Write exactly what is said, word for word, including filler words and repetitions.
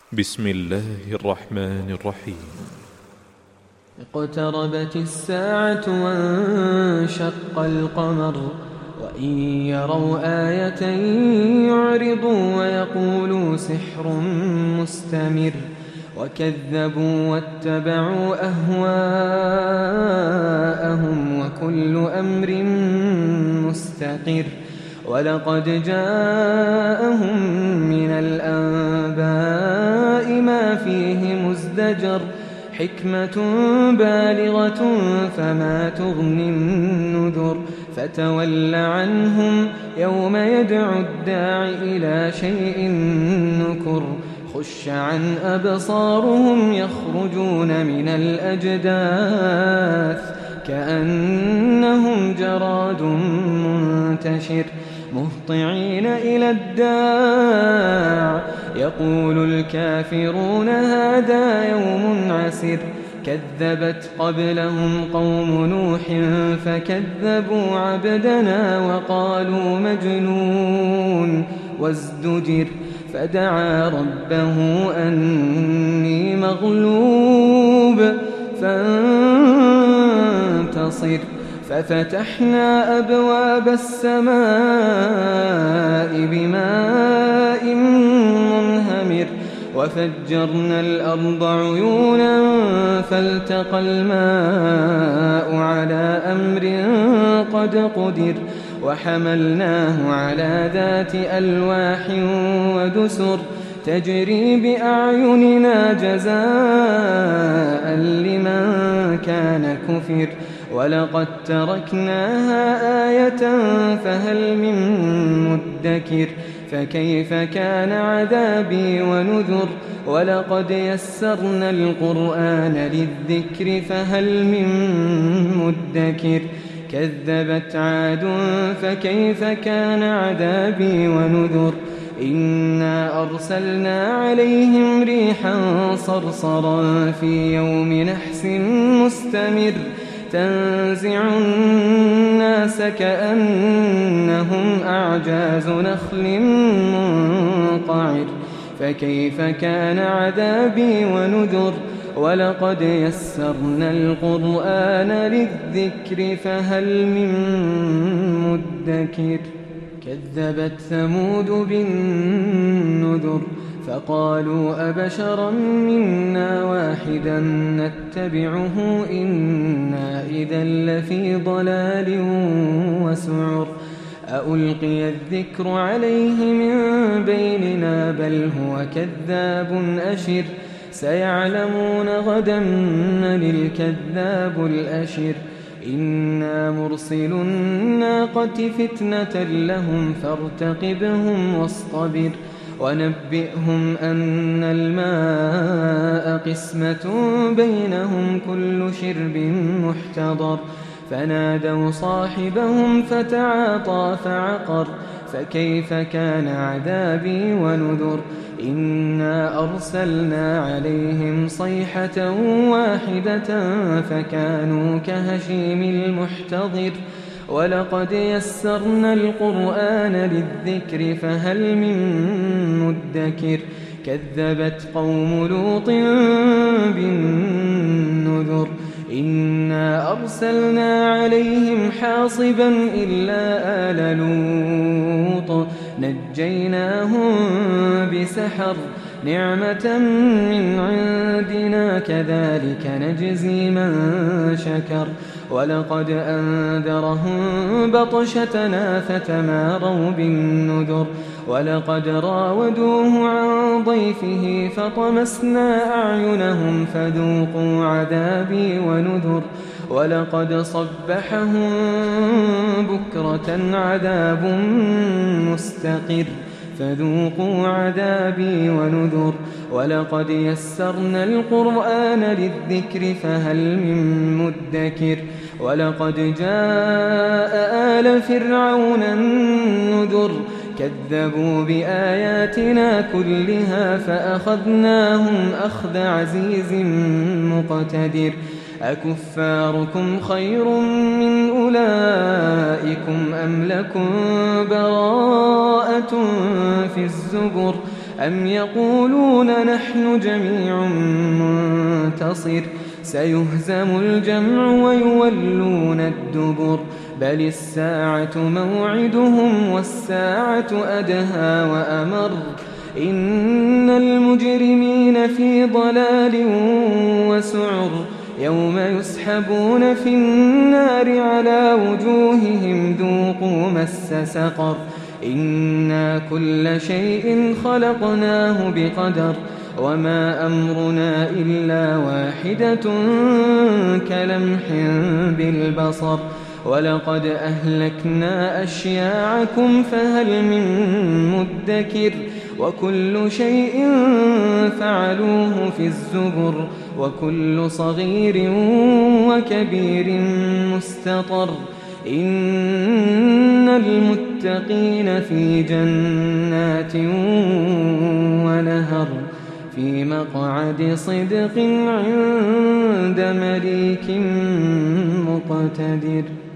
بسم الله الرحمن الرحيم. اقتربت الساعة وانشق القمر وإن يروا آية يعرضوا ويقولوا سحر مستمر وكذبوا واتبعوا أهواءهم وكل أمر مستقر ولقد جاءهم من الأنباء ما فيه مزدجر حكمة بالغة فما تغني النذر فتول عنهم يوم يدعو الداع إلى شيء نكر خش عن أبصارهم يخرجون من الأجداث كأنهم جراد منتشر مهطعين إلى الداع يقول الكافرون هذا يوم عسر كذبت قبلهم قوم نوح فكذبوا عبدنا وقالوا مجنون وازدجر فدعا ربه أني مغلوب فانتصر ففتحنا أبواب السماء بماء منهمر وفجرنا الأرض عيونا فالتقى الماء على أمر قد قدر وحملناه على ذات ألواح ودسر تجري بأعيننا جزاء لمن كان كفر ولقد تركناها آية فهل من مدكر فكيف كان عذابي ونذر ولقد يسرنا القرآن للذكر فهل من مدكر كذبت عاد فكيف كان عذابي ونذر إنا أرسلنا عليهم ريحا صرصرا في يوم نحس مستمر تنزع الناس كأنهم أعجاز نخل منقعر فكيف كان عذابي ونذر ولقد يسرنا القرآن للذكر فهل من مدكر كذبت ثمود بالنذر فقالوا أبشرا منا واحدا نتبعه إنا إذا لفي ضلال وسعر أألقي الذكر عليه من بيننا بل هو كذاب أشر سيعلمون غدا من الكذاب الأشر إنا مرسل الناقة فتنة لهم فارتقبهم واصطبر ونبئهم أن الماء قسمة بينهم كل شرب محتضر فنادوا صاحبهم فتعاطى فعقر فكيف كان عذابي ونذر إنا أرسلنا عليهم صيحة واحدة فكانوا كهشيم المحتضر ولقد يسرنا القرآن للذكر فهل من مدكر كذبت قوم لوط بالنذر إنا أرسلنا عليهم حاصبا إلا آل لوط نجيناهم بسحر نعمة من عندنا كذلك نجزي من شكر ولقد أنذرهم بطشتنا فتماروا بالنذر ولقد راودوه عن ضيفه فطمسنا أعينهم فذوقوا عذابي ونذر ولقد صبحهم بكرة عذاب مستقر فذوقوا عذابي ونذر ولقد يسرنا القرآن للذكر فهل من مدكر ولقد جاء آل فرعون النذر كذبوا بآياتنا كلها فأخذناهم أخذ عزيز مقتدر أكفاركم خير من أولئكم أم لكم براءة في الزبر أم يقولون نحن جميع منتصر سيهزم الجمع ويولون الدبر بل الساعة موعدهم والساعة أدهى وأمر إن المجرمين في ضلال وسعر يوم يسحبون في النار على وجوههم ذوقوا مس سقر إنا كل شيء خلقناه بقدر وما أمرنا إلا واحدة كلمح بالبصر ولقد أهلكنا أشياعكم فهل من مدكر وكل شيء فعلوه في الزبر وكل صغير وكبير مستطر إن المتقين في جنات ونهر في مقعد صدق عند مليك مقتدر.